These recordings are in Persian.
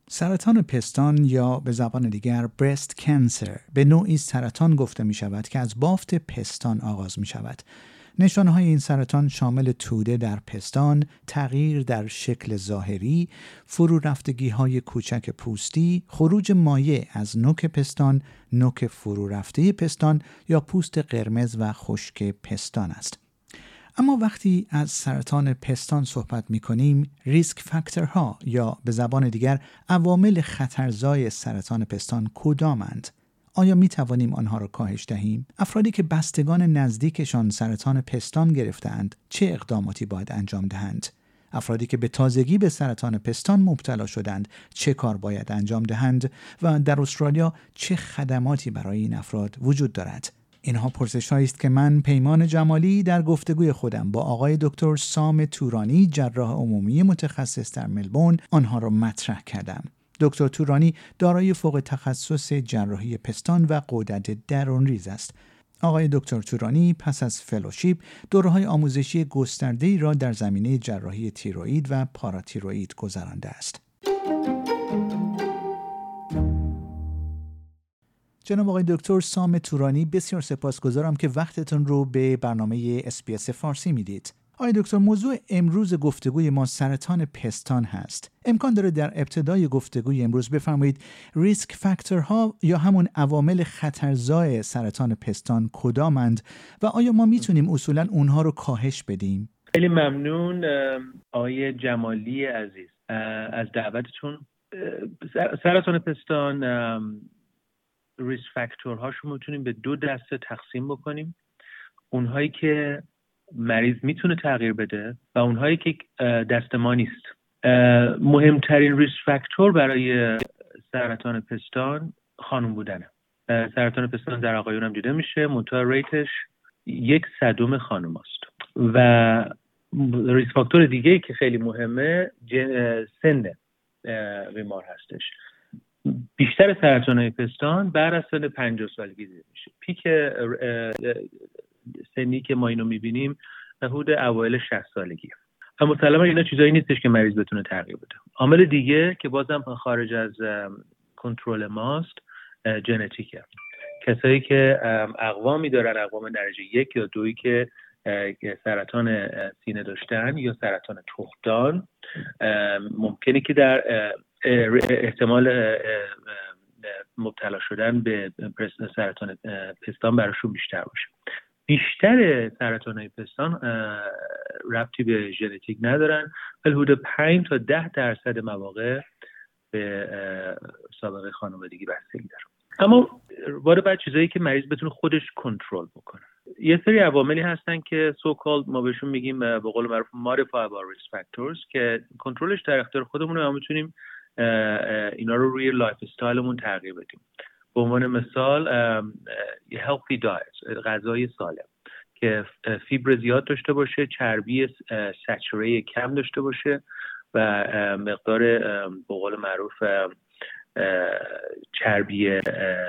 سرطان پستان یا به زبان دیگر برست کانسر به نوعی سرطان گفته می شود که از بافت پستان آغاز می شود. نشانه‌های این سرطان شامل توده در پستان، تغییر در شکل ظاهری، فرو رفتگی‌های کوچک پوستی، خروج مایع از نوک پستان، نوک فرو رفته پستان یا پوست قرمز و خشک پستان است. اما وقتی از سرطان پستان صحبت می‌کنیم، ریسک فاکتورها یا به زبان دیگر عوامل خطرزای سرطان پستان کدامند؟ آیا می توانیم آنها را کاهش دهیم؟ افرادی که بستگان نزدیکشان سرطان پستان گرفتند، چه اقداماتی باید انجام دهند؟ افرادی که به تازگی به سرطان پستان مبتلا شدند، چه کار باید انجام دهند؟ و در استرالیا چه خدماتی برای این افراد وجود دارد؟ اینها پرسش‌هایی است که من پیمان جمالی در گفتگوی خودم با آقای دکتر سام تورانی، جراح عمومی متخصص در ملبورن، آنها را مطرح کردم. دکتر تورانی دارای فوق تخصص جراحی پستان و غدد درون‌ریز است. آقای دکتر تورانی پس از فلوشیپ دوره‌های آموزشی گسترده‌ای را در زمینه جراحی تیروئید و پاراتیروئید گذرانده است. جناب آقای دکتر سام تورانی، بسیار سپاسگزارم که وقتتون رو به برنامه SBS فارسی میدید. آقای دکتر، موضوع امروز گفتگوی ما سرطان پستان هست. امکان داره در ابتدای گفتگوی امروز بفرمایید ریسک فاکتورها یا همون عوامل خطرزای سرطان پستان کدامند و آیا ما میتونیم اصولاً اونها رو کاهش بدیم؟ خیلی ممنون آقای جمالی عزیز از دعوتتون. سرطان پستان ریسک فاکتورهاشو میتونیم به دو دسته تقسیم بکنیم. اونهایی که مریض میتونه تغییر بده و اونهایی که دست ما نیست. مهمترین ریسک فاکتور برای سرطان پستان خانم بودنه. سرطان پستان در آقایون هم دیده میشه، منتها ریتش 1/100 خانم است. و ریسک فاکتور دیگه که خیلی مهمه سن بیمار هستش. بیشتر سرطان‌های پستان بعد از سن 50 سالگی دیده میشه. پیک سنی که ما اینو میبینیم حدود اوایل 60 سالگی. اما مسلماً اینا چیزایی نیستش که مریض بتونه تغییر بده. عامل دیگه که بازم خارج از کنترل ماست ژنتیکه. کسایی که اقوامی دارن، اقوام درجه 1 یا 2 که سرطان سینه داشتن یا سرطان تخمدان، ممکنه که در احتمال مبتلا شدن به سرطان پستان براشون بیشتر باشه. بیشتر سرطان‌های پستان ربطی به ژنتیک ندارن، ولی حدود 5 تا 10% مواقع به سابقه خانوادگی بستگی داره. اما وارد بعد چیزایی که مریض بتونه خودش کنترل بکنه. یه سری عواملی هستن که سو کالد ما بهشون میگیم به قول معروف modifiable risk factors که کنترلش در اختیار خودمونه و میتونیم اینا رو روی لایف استایلمون تغییر بدیم. به عنوان مثال healthy diet، غذای سالم که فیبر زیاد داشته باشه، چربی سچوره کم داشته باشه و مقدار به قول معروف چربی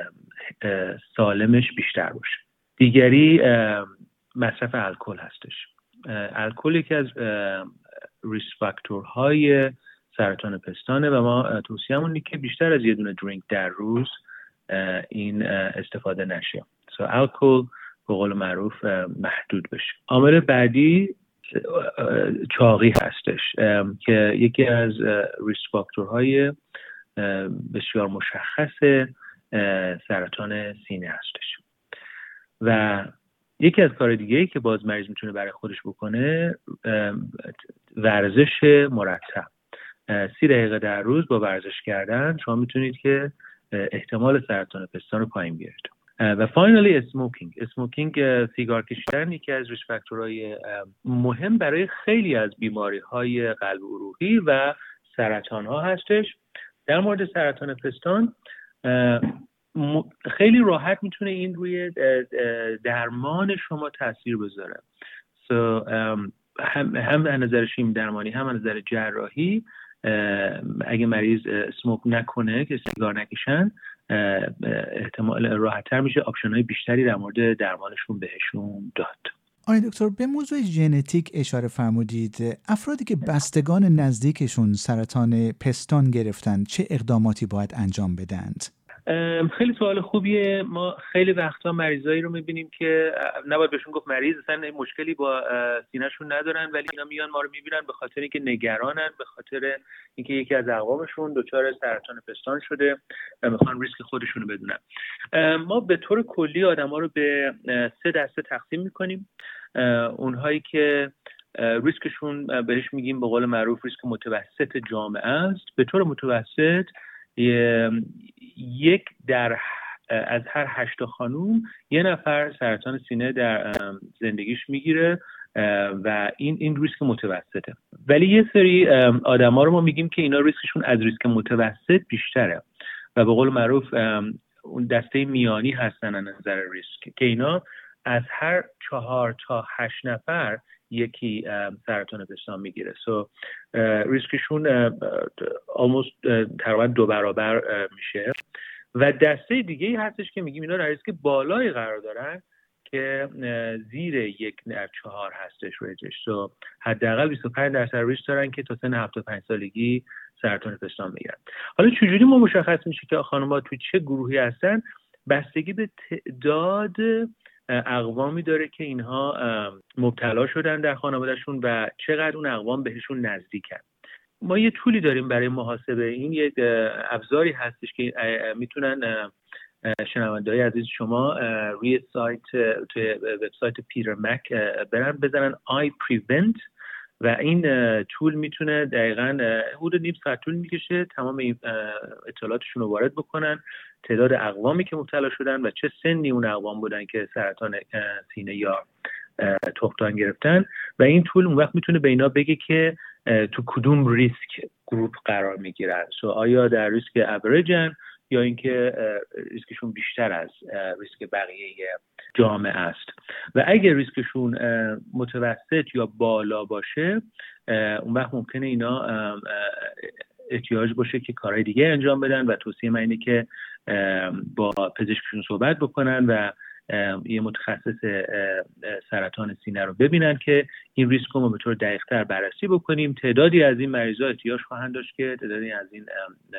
سالمش بیشتر باشه. دیگری مصرف الکل هستش. الکل یکی از ریسک فاکتورهای سرطان پستانه و ما توصیه‌مون اینه که بیشتر از یه دونه درینک در روز این استفاده نشه. الکل به قول معروف محدود بشه. عامل بعدی چاقی هستش که یکی از ریسک فاکتورهای بسیار مشخص سرطان سینه هستش. و یکی از کار دیگه‌ای که باز مریض میتونه برای خودش بکنه ورزش مرتب. 30 دقیقه در روز با ورزش کردن شما میتونید که احتمال سرطان پستان رو پایین بیارید. و فاینالی اسموکینگ، سیگار کشیدن یکی از ریسک فاکتورهای مهم برای خیلی از بیماری‌های قلب عروقی و سرطان‌ها هستش. در مورد سرطان پستان خیلی راحت میتونه این روی درمان شما تاثیر بذاره. هم از نظر شیمی درمانی هم از نظر جراحی اگه مریض اسموک نکنه که سیگار نکشن احتمال راحت‌تر میشه آپشن‌های بیشتری در مورد درمانشون بهشون داد. آقای دکتر، به موضوع ژنتیک اشاره فرمودید. افرادی که بستگان نزدیکشون سرطان پستان گرفتن چه اقداماتی باید انجام بدند؟ خیلی سوال خوبیه. ما خیلی وقتا مریضایی رو میبینیم که نباید بهشون گفت مریض، اصلا مشکلی با سینه‌شون ندارن، ولی اینا میان ما رو میبینن به خاطر اینکه نگرانن، به خاطر اینکه یکی از اقوامشون دچار سرطان پستان شده و میخوان ریسک خودشون رو بدونن. ما به طور کلی آدما رو به 3 دسته تقسیم میکنیم. اونهایی که ریسکشون بهش میگیم به قول معروف ریسک متوسط جامعه است. به طور متوسط 1 از هر 8 خانوم 1 نفر سرطان سینه در زندگیش میگیره و این ریسک متوسطه. ولی یه سری آدما رو ما میگیم که اینا ریسکشون از ریسک متوسط بیشتره و به قول معروف اون دسته میانی هستن از نظر ریسک، که اینا از هر 4 تا 8 نفر یکی سرطان پستان میگیره. ریسکشون almost تقریبا 2 برابر میشه. و دسته دیگه ای هستش که میگیم اینا در ریسک بالایی قرار دارن که زیر 1 در 4 هستش ریسکش. حداقل 25% ریسک دارن که تا سن 75 سالگی سرطان پستان بگیرن. حالا چجوری ما مشخص میشه که خانم‌ها توی چه گروهی هستن؟ بستگی به تعداد اقوامی داره که اینها مبتلا شدن در خانوادهشون و چقدر اون اقوام بهشون نزدیکن. ما یه طولی داریم برای محاسبه این. یک ابزاری هستش که میتونن شنونده‌های عزیز شما روی توی وبسایت پیتر مک برن بزنن I prevent و این طول میتونه دقیقاً حدود نیم ساعت طول میکشه تمام این اطلاعاتشون رو وارد بکنن، تعداد اقوامی که مبتلا شدن و چه سنی اون اقوام بودن که سرطان سینه یا تخمدان گرفتن و این طول اون وقت میتونه به اینا بگه که تو کدوم ریسک گروپ قرار میگیرن. آیا در ریسک اوریجن یا اینکه ریسکشون بیشتر از ریسک بقیه جامعه است. و اگر ریسکشون متوسط یا بالا باشه اون وقت ممکنه اینا احتیاج باشه که کارهای دیگه انجام بدن و توصیه من اینه که با پزشکشون صحبت بکنن و یه متخصص سرطان سینه رو ببینن که این ریسک رو ما به طور دقیق‌تر بررسی بکنیم. تعدادی از این مریضا احتیاج خواهند داشت که تعدادی از این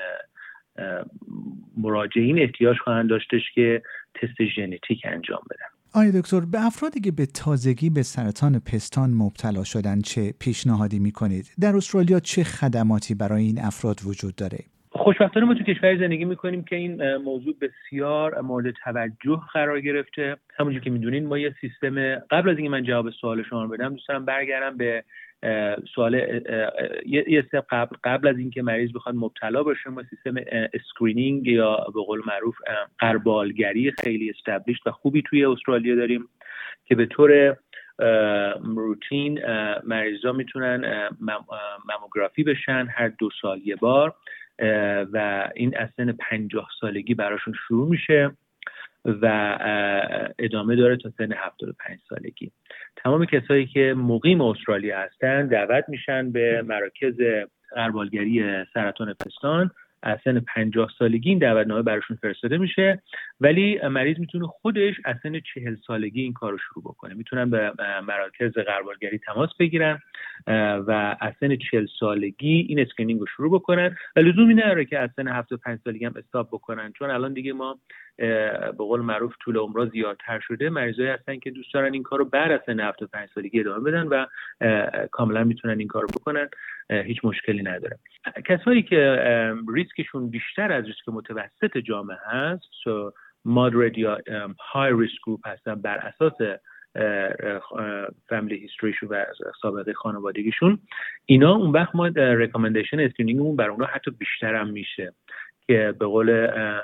مراجعین احتیاج خواهند داشتش که تست ژنتیک انجام بدن. آقای دکتر، به افرادی که به تازگی به سرطان پستان مبتلا شدن چه پیشنهادی می‌کنید؟ در استرالیا چه خدماتی برای این افراد وجود داره؟ خوشبختانه ما تو کشوری زندگی میکنیم که این موضوع بسیار مورد توجه قرار گرفته. همونجور که میدونین ما یه سیستم، قبل از اینکه من جواب سوال شما رو بدم دوست دارم برگردم به سوال یه استپ قبل از اینکه مریض بخواد مبتلا بشه. ما سیستم اسکرینینگ یا به قول معروف غربالگری خیلی استابلیش و خوبی توی استرالیا داریم که به طور روتین مریضا میتونن ماموگرافی بشن هر 2 سال یه بار و این از سن 50 سالگی براشون شروع میشه و ادامه داره تا سن 75 سالگی. تمام کسایی که مقیم استرالیا هستن دعوت میشن به مراکز غربالگری سرطان پستان. از سن 50 سالگی این دعوتنامه براشون فرستاده میشه، ولی مریض میتونه خودش از سن 40 سالگی این کار رو شروع بکنه. میتونن به مراکز غربالگری تماس بگیرن و از سن 40 سالگی این اسکرینینگ رو شروع بکنن و لزومی نداره که از سن 75 سالگی هم استاپ بکنن، چون الان دیگه ما به قول معروف طول عمر زیادتر شده. مریضایی هستن که دوست دارن این کار رو بعد از سن 75 سالگی ادامه بدن و کاملا میتونن این کار رو بکنن، هیچ مشکلی نداره. کسایی که ریسکشون بیشتر از ریسک متوسط جامعه هست، moderate یا high risk group هستن بر اساس فامیلی هیستوریشون و سابقه خانوادگیشون، اینا اون وقت ما ریکامندیشن اسکرینینگمون برای اونها حتی بیشتر هم میشه که به قول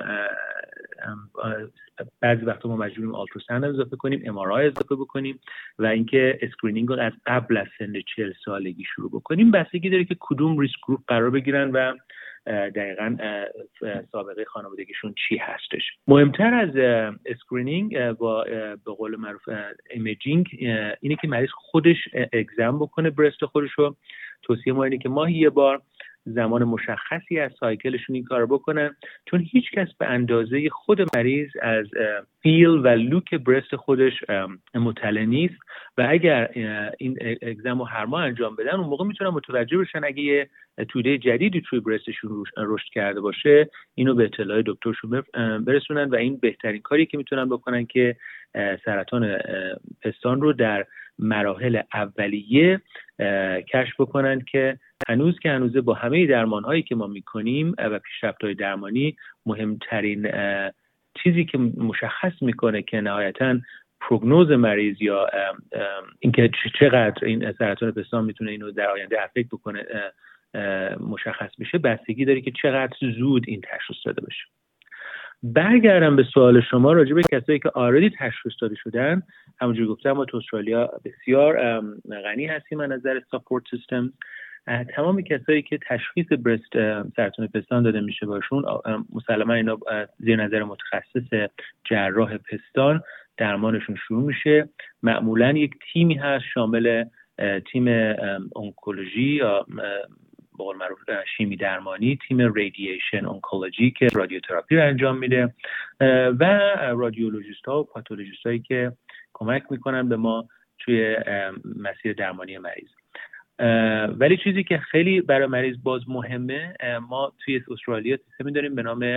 بعضی وقتا ما مجبوریم آلتراساوند اضافه کنیم، ام آر آی اضافه بکنیم و اینکه اسکرینینگ رو از قبل از سن 40 سالگی شروع بکنیم. بستگی داره که کدوم ریسک گروپ قرار بگیرن و دقیقاً سابقه خانوادگیشون چی هستش. مهمتر از اسکرینینگ با به قول معروف ایمیجینگ اینه که مریض خودش اگزم بکنه برست خودش رو. توصیه ما اینه که ماهی یه بار زمان مشخصی از سایکلشون این کار بکنن، چون هیچ کس به اندازه خود مریض از فیل و لوک برست خودش مطلع نیست و اگر این اگزم رو هر ماه انجام بدن اون موقع میتونن متوجه بشن اگه یه توده جدیدی توی برستشون رشد کرده باشه اینو به اطلاع دکترشون برسونن و این بهترین کاری که میتونن بکنن که سرطان پستان رو در مراحل اولیه کشف بکنن که هنوزه با همه درمان‌هایی که ما می‌کنیم و پیشرفت‌های درمانی مهمترین چیزی که مشخص می‌کنه که نهایتاً پروگنوز مریض یا اینکه چقدر این سرطان پستان میتونه اینو در آینده افکت بکنه مشخص بشه، بستگی داره که چقدر زود این تشخیص داده بشه. برگردم به سوال شما راجع به کسایی که آردی تشخیص داده شدن. همونجوری گفتم ما تو استرالیا بسیار غنی هستیم از نظر ساپورت سیستم. تمام کسایی که تشخیص برست سرطان پستان داده میشه باشون مسلما اینا زیر نظر متخصص جراح پستان درمانشون شروع میشه. معمولا یک تیمی هست شامل تیم اونکولوژی یا به قول معروف شیمی درمانی، تیم رادییشن اونکولوژی که رادیوتراپی رو انجام میده و رادیولوژیست ها و پاتولوژیست هایی که کمک میکنن به ما توی مسیر درمانی مریض. ولی چیزی که خیلی برای مریض باز مهمه، ما توی استرالیا سیستمی داریم به نام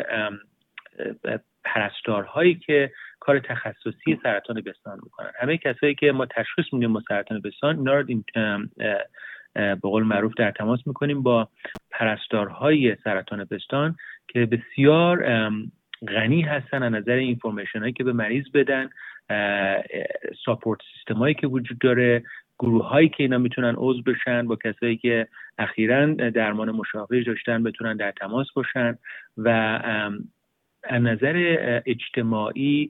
پرستارهایی که کار تخصصی سرطان پستان میکنن. همه کسایی که ما تشخیص میدیم با سرطان پستان اینا رو به قول معروف در تماس میکنیم با پرستارهای سرطان پستان که بسیار غنی هستن از نظر اینفورمیشن هایی که به مریض بدن، ساپورت سیستم هایی که وجود داره، گروه هایی که اینا میتونن عضو بشن با کسایی که اخیراً درمان مشابهی داشتن بتونن در تماس باشن و از نظر اجتماعی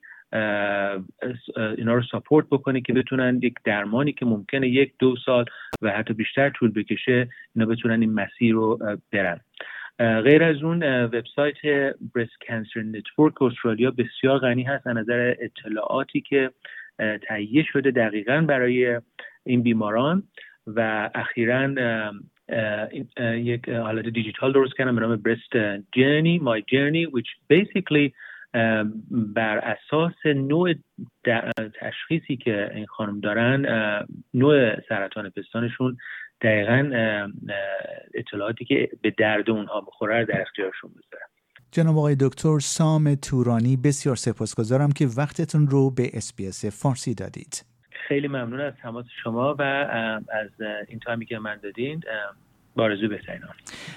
اینا رو ساپورت بکنه که بتونن یک درمانی که ممکنه 1-2 سال و حتی بیشتر طول بکشه اینا بتونن این مسیر رو برن. غیر از اون وبسایت Breast Cancer Network استرالیا بسیار غنی هست از نظر اطلاعاتی که تهیه شده دقیقاً برای این بیماران و اخیراً یک حالت دیجیتال درست کردن به نام Breast Journey My Journey which basically بر اساس نوع تشخیصی که این خانم دارن، نوع سرطان پستانشون، دقیقاً اطلاعاتی که به درد اونها بخوره در اختیارشون بذارن. جناب آقای دکتر سام تورانی، بسیار سپاسگزارم که وقتتون رو به SBS فارسی دادید. خیلی ممنون از تماس شما و از این تایمی که من دادین. با آرزوی بهترین.